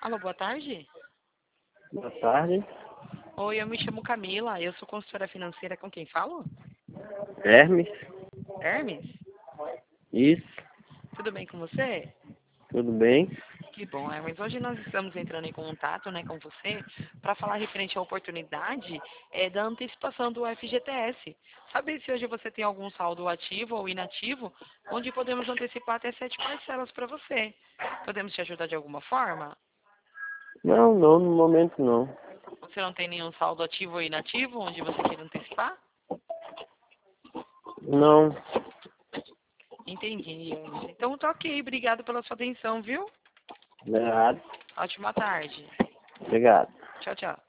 Alô, boa tarde. Boa tarde. Oi, eu me chamo Camila, eu sou consultora financeira, com quem falo? Hermes? Hermes? Isso, Tudo bem com você? tudo bem? Que bom, Hermes. Hoje nós estamos entrando em contato, com você para falar referente à oportunidade da antecipação do FGTS. Saber se hoje você tem algum saldo ativo ou inativo, onde podemos antecipar até 7 parcelas para você. Podemos te ajudar de alguma forma? Não, no momento não. Você não tem nenhum saldo ativo ou inativo, onde você queira antecipar? Não, Entendi, Hermes. Então tá ok, obrigado pela sua atenção, viu? obrigado. Ótima tarde. Obrigado. Tchau, tchau.